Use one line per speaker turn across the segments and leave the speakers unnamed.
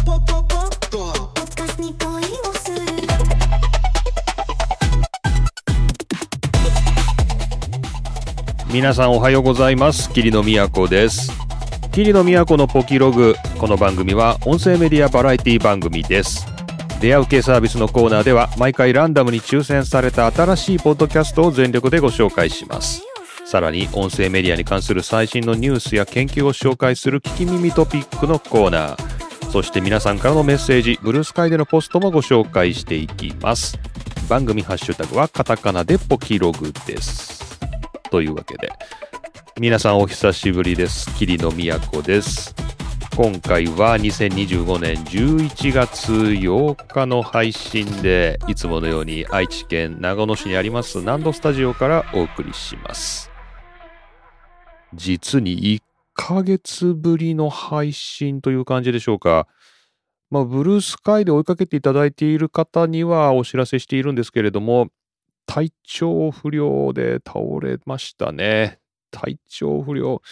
皆さんおはようございます。桐野都です。桐野都のポキログ。この番組は音声メディアバラエティ番組です。出会う系サービスのコーナーでは毎回ランダムに抽選された新しいポッドキャストを全力でご紹介します。さらに音声メディアに関する最新のニュースや研究を紹介する聞き耳トピックのコーナー、そして皆さんからのメッセージ、ブルースカイでのポストもご紹介していきます。番組ハッシュタグはカタカナでポキログです。というわけで皆さんお久しぶりです。桐野都です。今回は2025年11月8日の配信で、いつものように愛知県長野市にあります南土スタジオからお送りします。実に1ヶ月ぶりの配信という感じでしょうか。ブルースカイで追いかけていただいている方にはお知らせしているんですけれども、体調不良で倒れましたね。体調不良。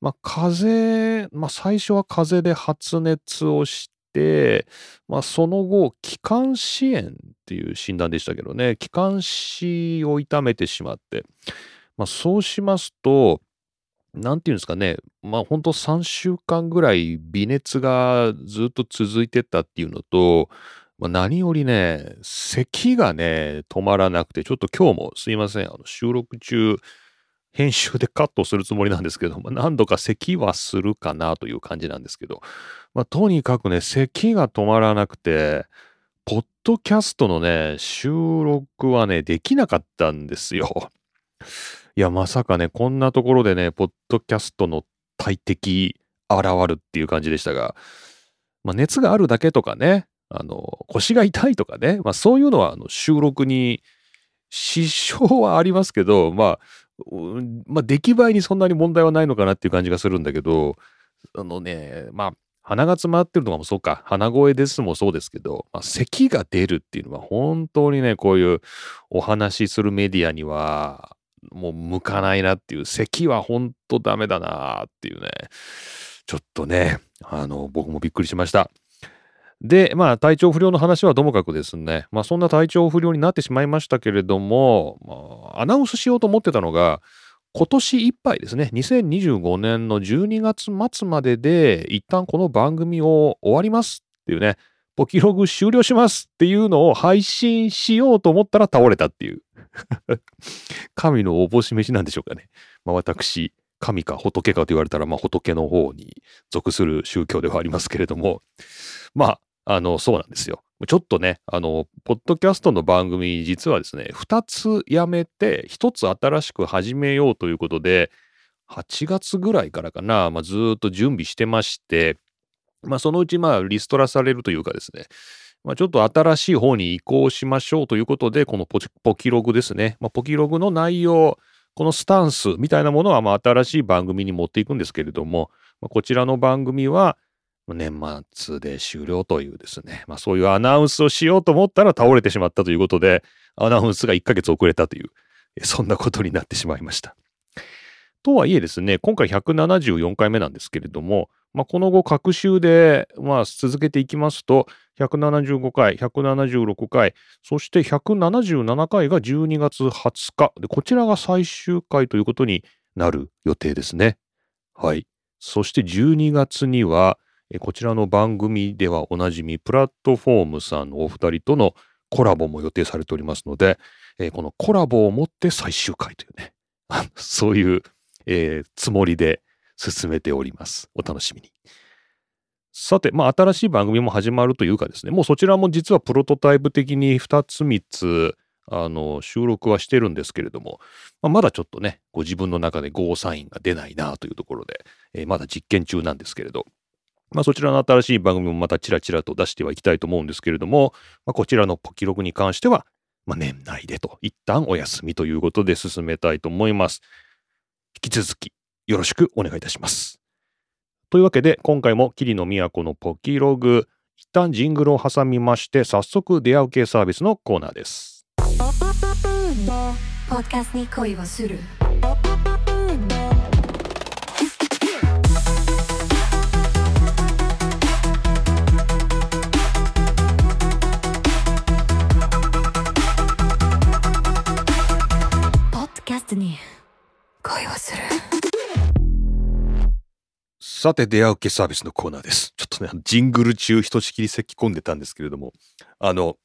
最初は風邪で発熱をして、その後、気管支炎っていう診断でしたけどね、気管支を痛めてしまって、そうしますと、なんていうんですかね、ほんと3週間ぐらい微熱がずっと続いてたっていうのと、何よりね、咳がね、止まらなくて、ちょっと今日もすいません、収録中、編集でカットするつもりなんですけど、何度か咳はするかなという感じなんですけど、とにかくね、咳が止まらなくて、ポッドキャストのね、収録はね、できなかったんですよ。いや、まさかね、こんなところでね、ポッドキャストの大敵現るっていう感じでしたが、熱があるだけとかね、腰が痛いとかね、そういうのは収録に支障はありますけど、出来栄えにそんなに問題はないのかなっていう感じがするんだけど、鼻が詰まってるのかもそうか、鼻声ですもそうですけど、咳が出るっていうのは本当にね、こういうお話しするメディアにはもう向かないなっていう、咳は本当ダメだなっていうね、ちょっとね、僕もびっくりしました。で、体調不良の話はともかくですね、そんな体調不良になってしまいましたけれども、アナウンスしようと思ってたのが、今年いっぱいですね、2025年の12月末までで、一旦この番組を終わりますっていうね、ポキログ終了しますっていうのを配信しようと思ったら倒れたっていう。神のおぼし飯なんでしょうかね。私、神か仏かと言われたら、仏の方に属する宗教ではありますけれども、そうなんですよ。ちょっとね、ポッドキャストの番組、実はですね、2つやめて、1つ新しく始めようということで、8月ぐらいからかな、ずーっと準備してまして、そのうちリストラされるというかですね、ちょっと新しい方に移行しましょうということで、このポキログですね。ポキログの内容、このスタンスみたいなものは新しい番組に持っていくんですけれども、こちらの番組は年末で終了というですね、そういうアナウンスをしようと思ったら倒れてしまったということで、アナウンスが1ヶ月遅れたという、そんなことになってしまいました。とはいえですね、今回174回目なんですけれども、この後各週で続けていきますと、175回、176回、そして177回が12月20日で、こちらが最終回ということになる予定ですね。はい。そして12月には、こちらの番組ではおなじみプラットフォームさんのお二人とのコラボも予定されておりますので、このコラボをもって最終回というね、そういう、つもりで進めております。お楽しみに。さて、新しい番組も始まるというかですね、もうそちらも実はプロトタイプ的に2つ3つ収録はしてるんですけれども、まだちょっとね、ご自分の中でゴーサインが出ないなというところで、まだ実験中なんですけれど、そちらの新しい番組もまたチラチラと出してはいきたいと思うんですけれども、こちらのポキログに関しては、年内でと一旦お休みということで進めたいと思います。引き続きよろしくお願いいたします。というわけで今回も桐野都のポキログ、一旦ジングルを挟みまして早速出会う系サービスのコーナーです。ポッドキャストに恋をする。 さて、出会う系サービスのコーナーです。ちょっとね、ジングル中ひとしきり咳き込んでたんですけれども、あの、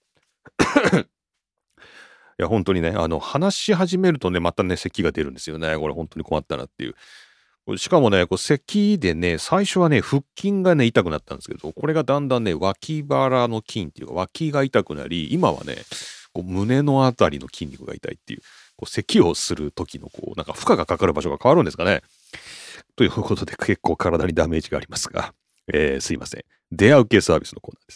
いや、本当にね、話し始めるとね、またね、咳が出るんですよね。これ本当に困ったなっていう。しかもね、咳でね、最初はね、腹筋がね、痛くなったんですけど、これがだんだんね、脇腹の筋っていうか、脇が痛くなり、今はね、胸のあたりの筋肉が痛いっていう、咳をする時の、なんか負荷がかかる場所が変わるんですかね。ということで、結構体にダメージがありますが、すいません。出会う系サービスのコーナーです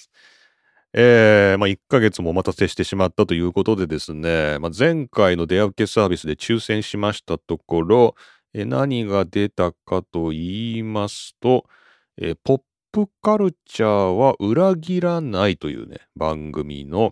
。1ヶ月もお待たせしてしまったということでですね、前回の出会う系サービスで抽選しましたところ、何が出たかと言いますと、ポップカルチャーは裏切らないというね、番組の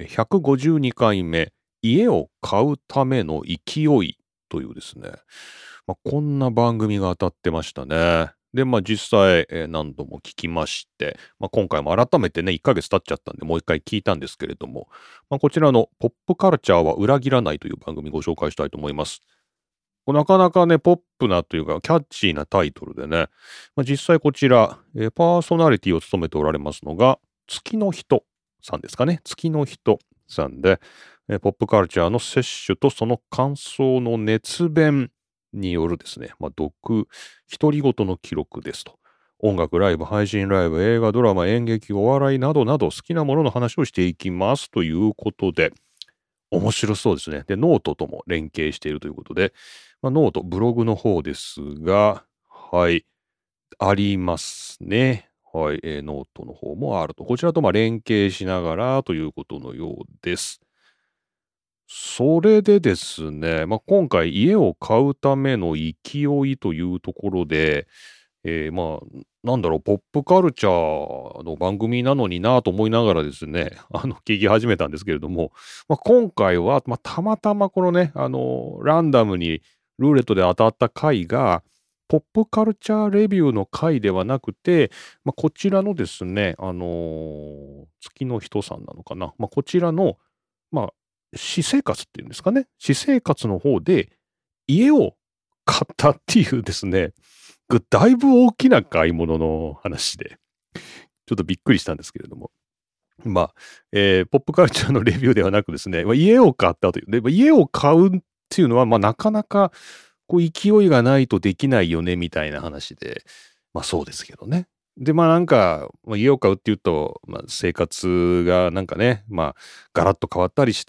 152回目、家を買うための勢いというですね、こんな番組が当たってましたね。で、実際、何度も聞きまして、今回も改めてね、1ヶ月経っちゃったんで、もう一回聞いたんですけれども、こちらのポップカルチャーは裏切らないという番組ご紹介したいと思います。なかなかね、ポップなというか、キャッチーなタイトルでね、実際こちら、パーソナリティを務めておられますのが、月の人さんですかね。月の人さんで、ポップカルチャーの摂取とその感想の熱弁によるですね、独り言の記録ですと。音楽、ライブ、配信ライブ、映画、ドラマ、演劇、お笑いなどなど好きなものの話をしていきますということで、面白そうですね。で、ノートとも連携しているということで、ノート、ブログの方ですが、はい、ありますね。はい、ノートの方もあると。こちらと連携しながらということのようです。それでですね、今回家を買うための勢いというところで、なんだろう、ポップカルチャーの番組なのになと思いながらですね、聞き始めたんですけれども、今回は、たまたまこのね、ランダムにルーレットで当たった回が、ポップカルチャーレビューの回ではなくて、こちらのですね、月の人さんなのかな、こちらの、まあ、私生活っていうんですかね、私生活の方で家を買ったっていうですね、だいぶ大きな買い物の話で、ちょっとびっくりしたんですけれども。ポップカルチャーのレビューではなくですね、家を買ったという。で、家を買うっていうのは、なかなか、勢いがないとできないよね、みたいな話で、そうですけどね。で、家を買うっていうと、生活がなんかね、ガラッと変わったりして、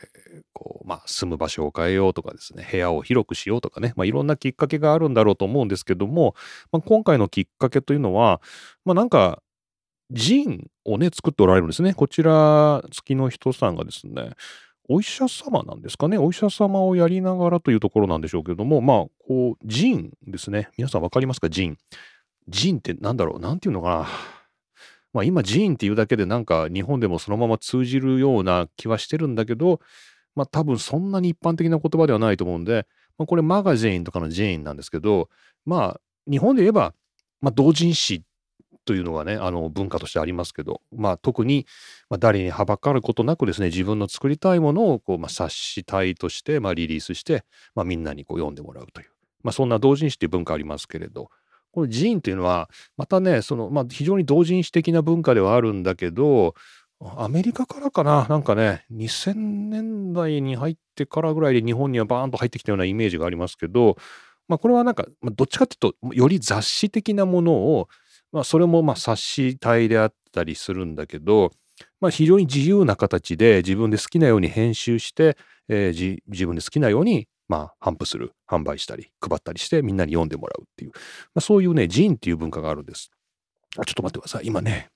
住む場所を変えようとかですね、部屋を広くしようとかね、いろんなきっかけがあるんだろうと思うんですけども、今回のきっかけというのは、なんか、ジンをね、作っておられるんですね。こちら、月の人さんがですね、お医者様なんですかね。お医者様をやりながらというところなんでしょうけども、ジンですね。皆さんわかりますか？ジン。ジンってなんだろう、なんていうのかな。今、ジーンっていうだけでなんか日本でもそのまま通じるような気はしてるんだけど、多分そんなに一般的な言葉ではないと思うんで、これマガジンとかのジーンなんですけど、日本で言えば、同人誌というのがね、文化としてありますけど、特に、誰にはばかることなくですね、自分の作りたいものを冊子体として、リリースして、みんなに読んでもらうという、そんな同人誌っていう文化ありますけれど、このジーンっていうのは、またね、非常に同人誌的な文化ではあるんだけど、アメリカからかな、なんかね、2000年代に入ってからぐらいで日本にはバーンと入ってきたようなイメージがありますけど、これはなんか、どっちかっていうと、より雑誌的なものを、それも冊子体であったりするんだけど、非常に自由な形で自分で好きなように編集して、自分で好きなように、頒布する、販売したり、配ったりしてみんなに読んでもらうっていう、そういうね、ジンっていう文化があるんです。ちょっと待ってください。今ね、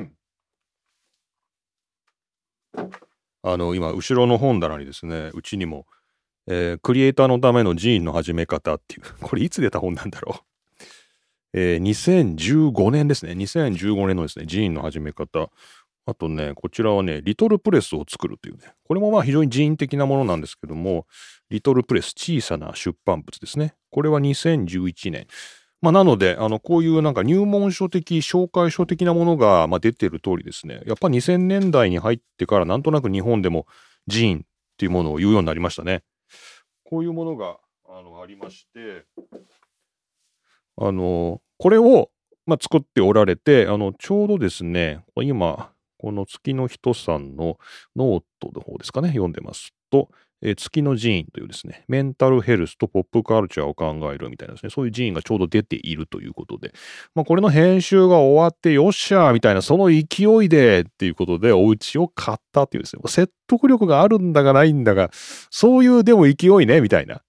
今、後ろの本棚にですね、うちにも、クリエイターのためのジーンの始め方っていう、これいつ出た本なんだろう。2015年ですね。2015年のですね、ジーンの始め方。あとね、こちらはね、リトルプレスを作るというね、これも非常にジーン的なものなんですけども、リトルプレス、小さな出版物ですね。これは2011年。なので、こういうなんか入門書的、紹介書的なものが、出てる通りですね。やっぱ2000年代に入ってからなんとなく日本でもジーンっていうものを言うようになりましたね。こういうものが、ありまして、 これを、作っておられて、ちょうどですね、今、この月の人さんのノートの方ですかね、読んでますと、月の寺院というですね、メンタルヘルスとポップカルチャーを考えるみたいなですね、そういう寺院がちょうど出ているということで、これの編集が終わって、よっしゃーみたいな、その勢いでっていうことで、お家を買ったっていうですね、説得力があるんだがないんだが、そういうでも勢いね、みたいな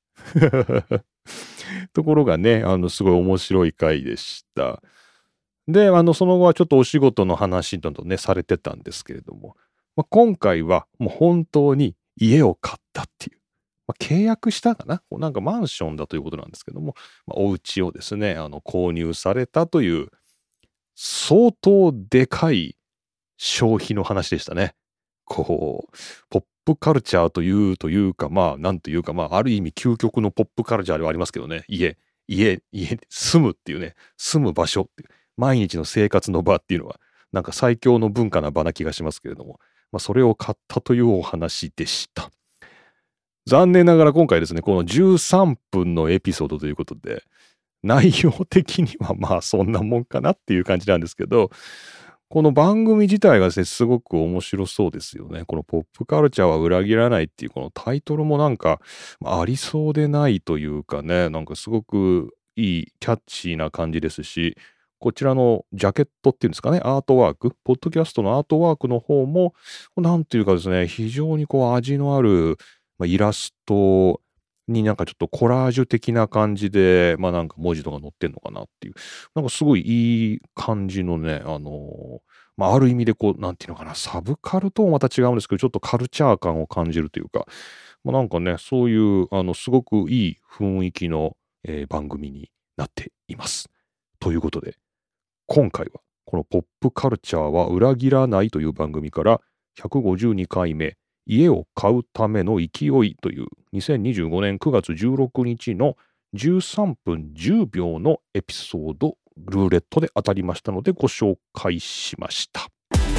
ところがね、すごい面白い回でした。で、その後はちょっとお仕事の話などね、されてたんですけれども、今回はもう本当に家を買ったっていう、契約したかな、なんかマンションだということなんですけども、お家をですね、購入されたという、相当でかい消費の話でしたね。ポップカルチャーというか、なんというか、ある意味究極のポップカルチャーではありますけどね、家、住むっていうね、住む場所っていう、毎日の生活の場っていうのは、なんか最強の文化な場な気がしますけれども、それを買ったというお話でした。残念ながら今回ですね、この13分のエピソードということで、内容的にはそんなもんかなっていう感じなんですけど、この番組自体がですね、すごく面白そうですよね。このポップカルチャーは裏切らないっていうこのタイトルもなんかありそうでないというかね、なんかすごくいいキャッチーな感じですし、こちらのジャケットっていうんですかね、アートワーク、ポッドキャストのアートワークの方も、なんていうかですね、非常に味のある、イラストになんかちょっとコラージュ的な感じで、なんか文字とか載ってんのかなっていう、なんかすごいいい感じのね、ある意味でなんていうのかな、サブカルともまた違うんですけど、ちょっとカルチャー感を感じるというか、なんかね、そういう、すごくいい雰囲気の、番組になっています。ということで、今回は、このポップカルチャーは裏切らないという番組から、152回目、家を買うための勢いという2025年9月16日の13分10秒のエピソードルーレットで当たりましたのでご紹介しました。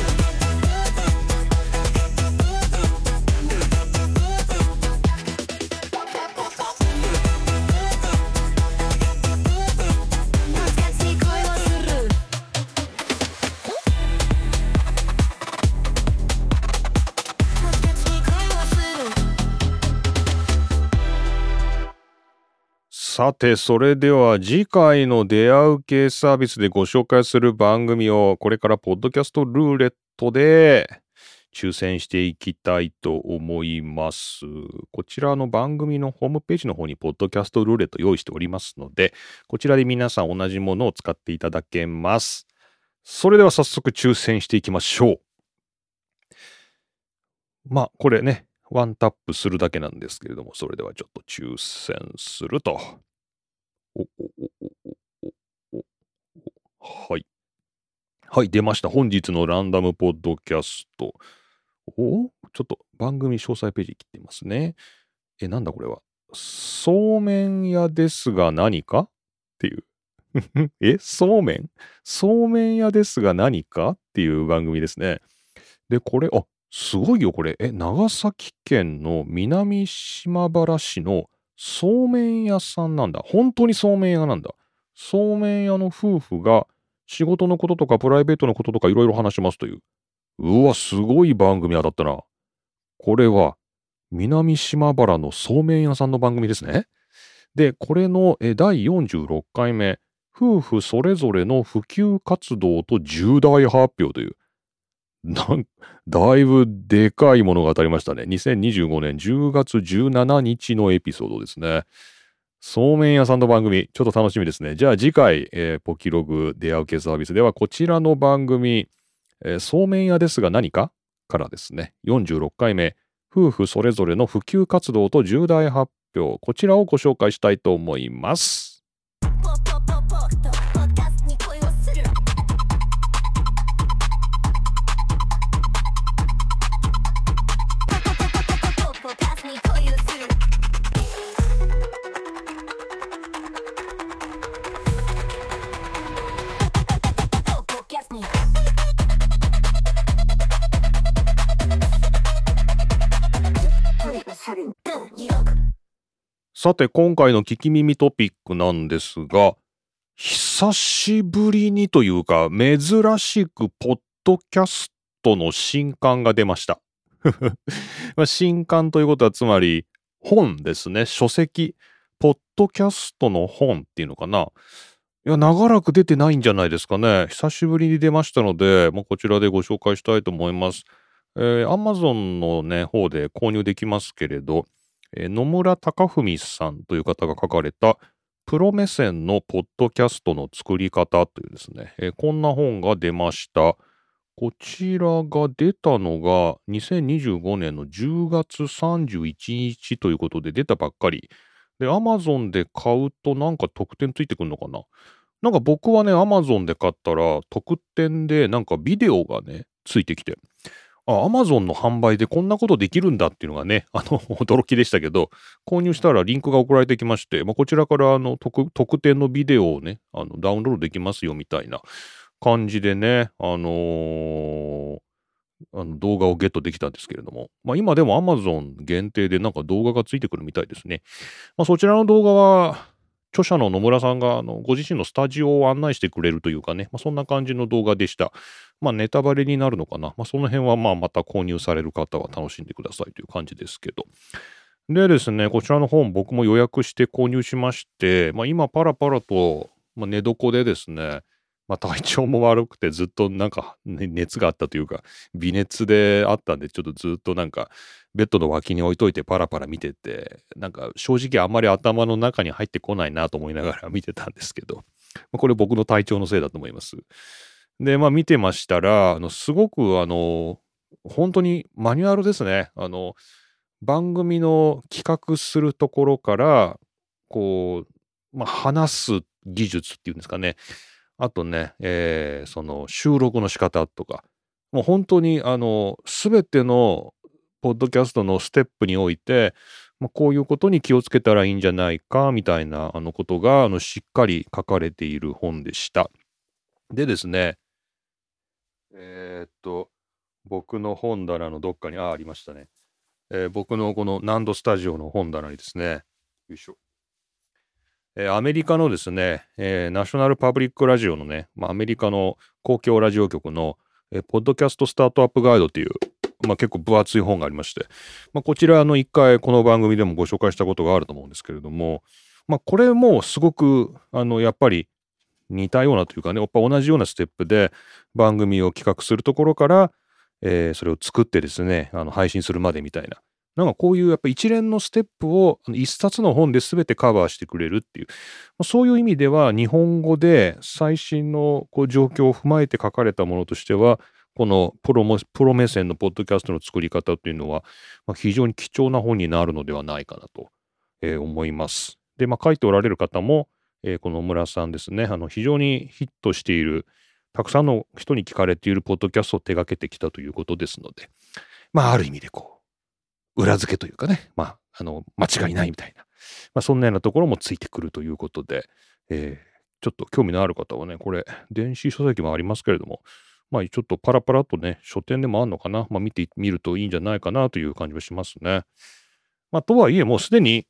さて、それでは次回の出会う系サービスでご紹介する番組をこれからポッドキャストルーレットで抽選していきたいと思います。こちらの番組のホームページの方にポッドキャストルーレット用意しておりますので、こちらで皆さん同じものを使っていただけます。それでは早速抽選していきましょう。これね、ワンタップするだけなんですけれども、それではちょっと抽選すると。はい。はい、出ました。本日のランダムポッドキャスト。ちょっと番組詳細ページ切ってみますね。なんだこれは。そうめん屋ですが何かっていう。そうめん屋ですが何かっていう番組ですね。で、これ、すごいよ、これ。長崎県の南島原市のそうめん屋さんなんだ。本当にそうめん屋なんだ。そうめん屋の夫婦が仕事のこととかプライベートのこととかいろいろ話しますという。うわ、すごい番組だったな。これは南島原のそうめん屋さんの番組ですね。で、これの第46回目、夫婦それぞれの普及活動と重大発表という。だいぶでかいものが当たりましたね。2025年10月17日のエピソードですね。そうめん屋さんの番組、ちょっと楽しみですね。じゃあ次回、ポキログ出会う系サービスではこちらの番組、そうめん屋ですが何かからですね、46回目、夫婦それぞれの普及活動と重大発表、こちらをご紹介したいと思います。さて今回の聞き耳トピックなんですが、 久しぶりにというか、珍しくポッドキャストの新刊が出ました。新刊ということはつまり本ですね。書籍。ポッドキャストの本っていうのかな。いや、長らく出てないんじゃないですかね。久しぶりに出ましたので、こちらでご紹介したいと思います。Amazon のね、方で購入できますけれど、野村貴文さんという方が書かれたプロ目線のポッドキャストの作り方というですね、こんな本が出ました。こちらが出たのが2025年の10月31日ということで出たばっかり。で、Amazon で買うとなんか特典ついてくるのかな。なんか僕はね、Amazon で買ったら特典でなんかビデオがね、ついてきて、Amazon の販売でこんなことできるんだっていうのがね、驚きでしたけど、購入したらリンクが送られてきまして、こちらから特典のビデオをね、ダウンロードできますよみたいな感じでね、動画をゲットできたんですけれども、今でも Amazon 限定でなんか動画がついてくるみたいですね。そちらの動画は、著者の野村さんがご自身のスタジオを案内してくれるというかね、そんな感じの動画でした。ネタバレになるのかな。その辺はまた購入される方は楽しんでくださいという感じですけど。でですね、こちらの本僕も予約して購入しまして、今パラパラと、寝床でですね、体調も悪くてずっとなんか、熱があったというか、微熱であったんで、ちょっとずっとなんか、ベッドの脇に置いといてパラパラ見てて、なんか正直あんまり頭の中に入ってこないなと思いながら見てたんですけど、これ僕の体調のせいだと思います。で、見てましたら、すごく本当にマニュアルですね。番組の企画するところから、こう、話す技術っていうんですかね。あとね、その収録の仕方とか、もう本当にすべてのポッドキャストのステップにおいて、こういうことに気をつけたらいいんじゃないかみたいなことがしっかり書かれている本でした。でですね、僕の本棚のどっかにありましたね。僕のこのナンドスタジオの本棚にですね、よいしょ。アメリカのですね、ナショナルパブリックラジオのね、アメリカの公共ラジオ局の、ポッドキャストスタートアップガイドっていう、結構分厚い本がありまして、こちら一回この番組でもご紹介したことがあると思うんですけれども、これもすごくやっぱり似たようなというかね、やっぱ同じようなステップで番組を企画するところから、それを作ってですね、配信するまでみたいな。なんかこういうやっぱ一連のステップを一冊の本で全てカバーしてくれるっていう、そういう意味では日本語で最新の状況を踏まえて書かれたものとしては、このプロ目線のポッドキャストの作り方っていうのは、非常に貴重な本になるのではないかなと、思います。で、書いておられる方も、この野村さんですね、非常にヒットしている、たくさんの人に聞かれているポッドキャストを手掛けてきたということですので、ある意味で裏付けというかね、間違いないみたいな、そんなようなところもついてくるということで、ちょっと興味のある方はね、これ、電子書籍もありますけれども、ちょっとパラパラとね、書店でもあるのかな、見てみるといいんじゃないかなという感じはしますね。とはいえ、もうすでに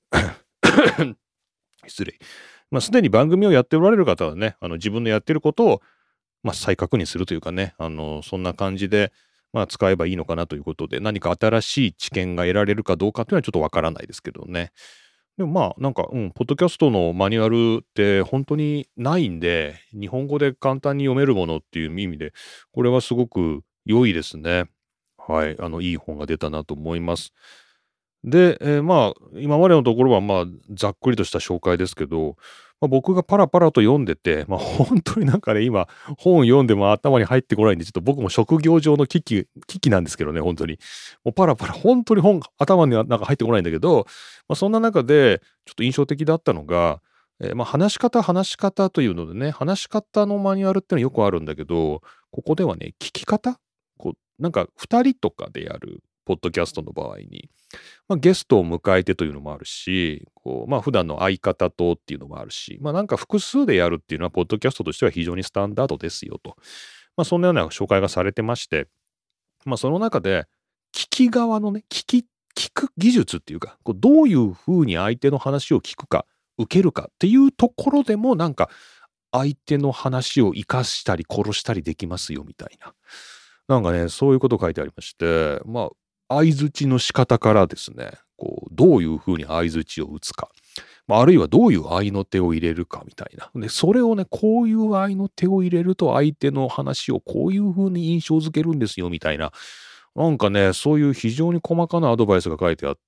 失礼。すでに番組をやっておられる方はね、自分のやってることを、再確認するというかね、そんな感じで、使えばいいのかなということで、何か新しい知見が得られるかどうかというのはちょっとわからないですけどね。でもなんか、ポッドキャストのマニュアルって本当にないんで、日本語で簡単に読めるものっていう意味で、これはすごく良いですね。はい、いい本が出たなと思います。で、今までのところはざっくりとした紹介ですけど、僕がパラパラと読んでて、本当になんかね、今、本読んでも頭に入ってこないんで、ちょっと僕も職業上の危機なんですけどね、本当に。もうパラパラ、本当に頭にはなんか入ってこないんだけど、そんな中で、ちょっと印象的だったのが、話し方というのでね、話し方のマニュアルってのはよくあるんだけど、ここではね、聞き方なんか2人とかでやるポッドキャストの場合に、ゲストを迎えてというのもあるし、普段の相方とっていうのもあるし、なんか複数でやるっていうのは、ポッドキャストとしては非常にスタンダードですよと。そんなような紹介がされてまして、その中で、聞き側のね、聞く技術っていうか、どういうふうに相手の話を聞くか、受けるかっていうところでも、なんか、 相手の話を生かしたり殺したりできますよみたいな。なんかね、そういうこと書いてありまして、相槌の仕方からですね、どういうふうに相槌を打つか。あるいはどういう合いの手を入れるかみたいな。で、それをね、こういう合いの手を入れると相手の話をこういう風に印象づけるんですよみたいな。なんかね、そういう非常に細かなアドバイスが書いてあって、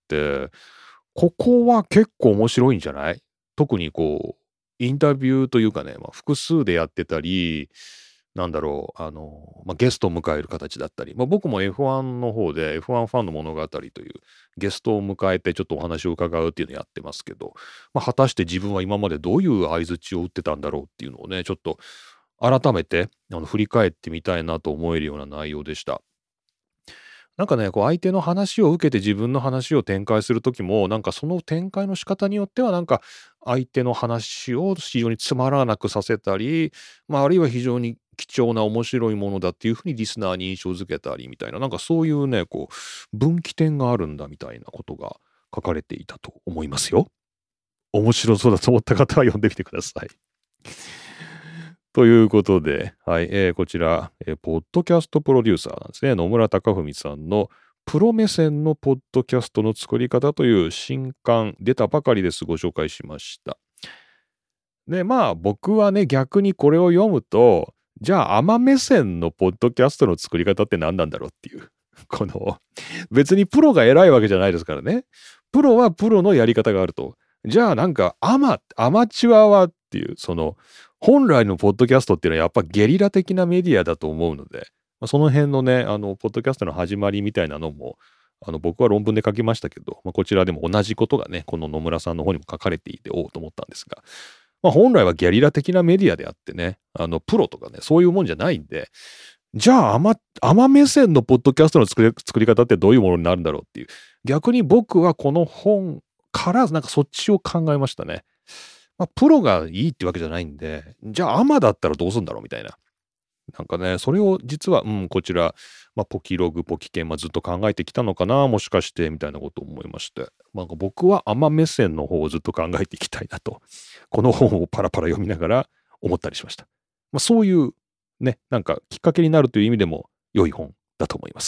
ここは結構面白いんじゃない？特にインタビューというかね、複数でやってたり、なんだろう、ゲストを迎える形だったり、僕も F1 の方で F1 ファンの物語というゲストを迎えてちょっとお話を伺うっていうのをやってますけど、果たして自分は今までどういう相槌を打ってたんだろうっていうのをね、ちょっと改めて振り返ってみたいなと思えるような内容でした。なんかね、相手の話を受けて自分の話を展開する時も、なんかその展開の仕方によっては、なんか相手の話を非常につまらなくさせたり、あるいは非常に貴重な面白いものだっていうふうにリスナーに印象づけたりみたいな、なんかそういうね、分岐点があるんだみたいなことが書かれていたと思いますよ。面白そうだと思った方は読んでみてください。ということで、はい、こちら、ポッドキャストプロデューサーなんですね。野村貴文さんのプロ目線のポッドキャストの作り方という新刊出たばかりです。ご紹介しました。で、僕はね、逆にこれを読むと、じゃあ、アマ目線のポッドキャストの作り方って何なんだろうっていう。別にプロが偉いわけじゃないですからね。プロはプロのやり方があると。じゃあなんかアマチュアはっていう、本来のポッドキャストっていうのはやっぱゲリラ的なメディアだと思うので、その辺のね、ポッドキャストの始まりみたいなのも、僕は論文で書きましたけど、こちらでも同じことがね、この野村さんの方にも書かれていて、おうと思ったんですが、本来はゲリラ的なメディアであってね、プロとかね、そういうもんじゃないんで、じゃあ、アマ目線のポッドキャストの作り方ってどういうものになるんだろうっていう。逆に僕はこの本からなんかそっちを考えましたね。プロがいいってわけじゃないんで、じゃあアマだったらどうすんだろうみたいな。なんかね、それを実は、こちら、ポキログ、ポキケン、ずっと考えてきたのかな、もしかして、みたいなことを思いまして。なんか僕はアマ目線の方をずっと考えていきたいなと、この本をパラパラ読みながら思ったりしました。そういうね、なんかきっかけになるという意味でも良い本だと思います。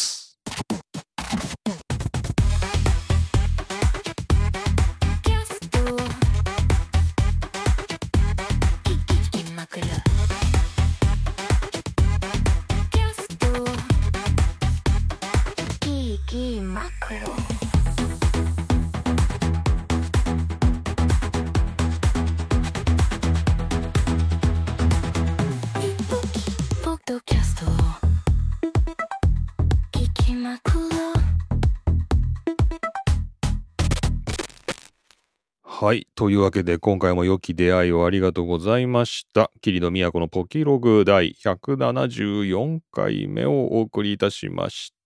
はい。というわけで、今回も良き出会いをありがとうございました。桐野都のポキログ第174回目をお送りいたしました。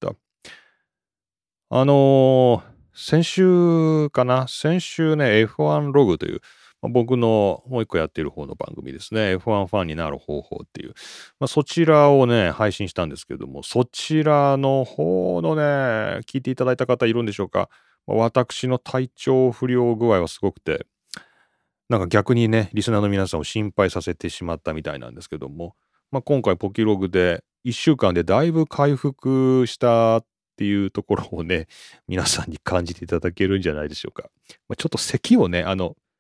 先週ね、F1 ログという、僕のもう一個やっている方の番組ですね。F1 ファンになる方法っていう。そちらをね、配信したんですけども、そちらの方のね、聞いていただいた方いるんでしょうか。私の体調不良具合はすごくて、なんか逆にね、リスナーの皆さんを心配させてしまったみたいなんですけども、今回ポキログで1週間でだいぶ回復したっていうところをね、皆さんに感じていただけるんじゃないでしょうか。ちょっと咳をね、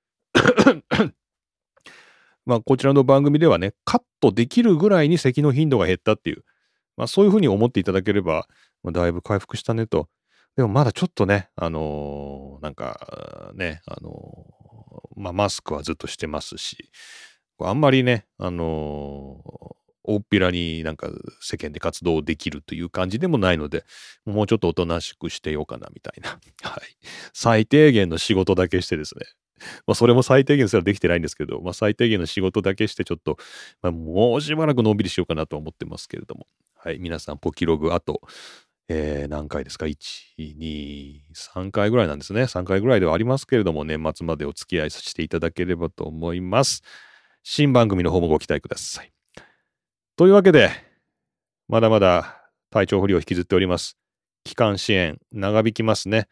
こちらの番組ではね、カットできるぐらいに咳の頻度が減ったっていう、そういうふうに思っていただければ、だいぶ回復したねと。でもまだちょっとね、なんかね、マスクはずっとしてますし、あんまりね、大っぴらになんか世間で活動できるという感じでもないので、もうちょっとおとなしくしてようかなみたいな。はい。最低限の仕事だけしてですね。それも最低限すらできてないんですけど、最低限の仕事だけしてちょっと、もうしばらくのんびりしようかなと思ってますけれども。はい。皆さん、ポキログ、あと、何回ですか ?1、2、3回ぐらいなんですね。3回ぐらいではありますけれども、年末までお付き合いさせていただければと思います。新番組の方もご期待ください。というわけで、まだまだ体調不良を引きずっております。期間支援、長引きますね。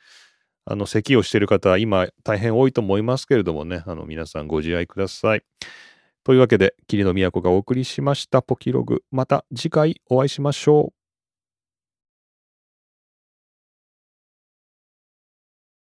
咳をしている方、今大変多いと思いますけれどもね、皆さんご自愛ください。 というわけで、霧の都がお送りしましたポキログ。また次回お会いしましょう。